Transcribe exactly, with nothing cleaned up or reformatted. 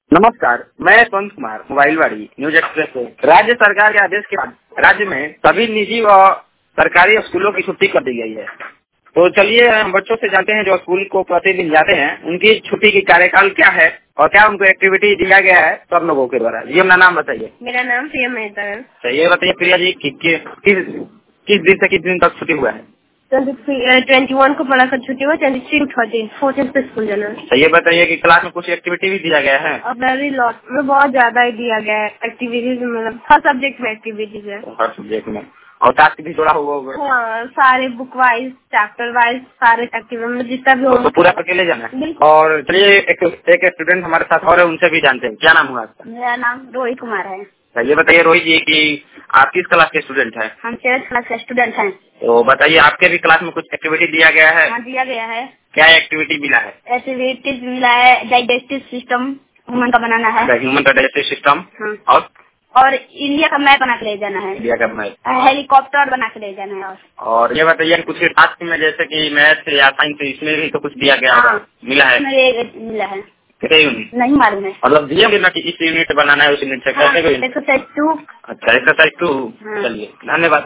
नमस्कार, मैं यशवंत कुमार मोबाइलवाड़ी न्यूज एक्सप्रेस से। राज्य सरकार के आदेश के बाद राज्य में सभी निजी व सरकारी स्कूलों की छुट्टी कर दी गई है। तो चलिए हम बच्चों से जानते हैं जो स्कूल को प्रतिदिन जाते हैं, उनकी छुट्टी की कार्यकाल क्या है और क्या उनको एक्टिविटी दिया गया है सब लोगों के द्वारा। जी अपना नाम बताइए। मेरा नाम प्रिया मेहता है। तो ये बताइए प्रिया जी कि, कि, किस किस दिन से किस दिन तक छुट्टी हुआ है? ट्वेंटी वन को पढ़ा कर छुट्टी हुआ, ट्वेंटी थ्री थर्टीन फोर्टीन पे स्कूल जाना। तो ये बताइए कि क्लास में कुछ एक्टिविटी भी दिया गया है? और वेरी लॉट में बहुत ज्यादा ही दिया गया है एक्टिविटीज, मतलब हर सब्जेक्ट में एक्टिविटीज है। हर सब्जेक्ट में और टास्क भी जोड़ा हुआ होगा? हाँ, सारे बुक वाइज चैप्टर वाइज सारे एक्टिविटी में जितना भी तो पूरा करके ले जाना है। और चलिए एक एक स्टूडेंट हमारे साथ और है, उनसे भी जानते हैं। क्या नाम हुआ आपका? मेरा नाम रोहित कुमार है। ये बताइए रोहित जी कि आप किस क्लास के स्टूडेंट हैं? हम सेवन क्लास के स्टूडेंट हैं। तो बताइए आपके भी क्लास में कुछ एक्टिविटी दिया गया है? हाँ, दिया गया है। क्या एक्टिविटी मिला है? एक्टिविटीज मिला है, डाइजेस्टिव सिस्टम ह्यूमन का बनाना है। Human digestive system. हाँ। और और इंडिया का मैप बना के ले जाना है। इंडिया का मैप, हेलीकॉप्टर बना के ले जाना है। और और ये बताइए कुछ टास्क में जैसे कि मैथ या साइंस इसमें भी तो कुछ दिया गया है? हाँ, मिला है? मिला है। कितने यूनिट नहीं मालूम है। मतलब दिया ना कि इस यूनिट बनाना है उस यूनिट से कैसे? Exercise two. अच्छा, एक्सरसाइज टू। चलिए धन्यवाद।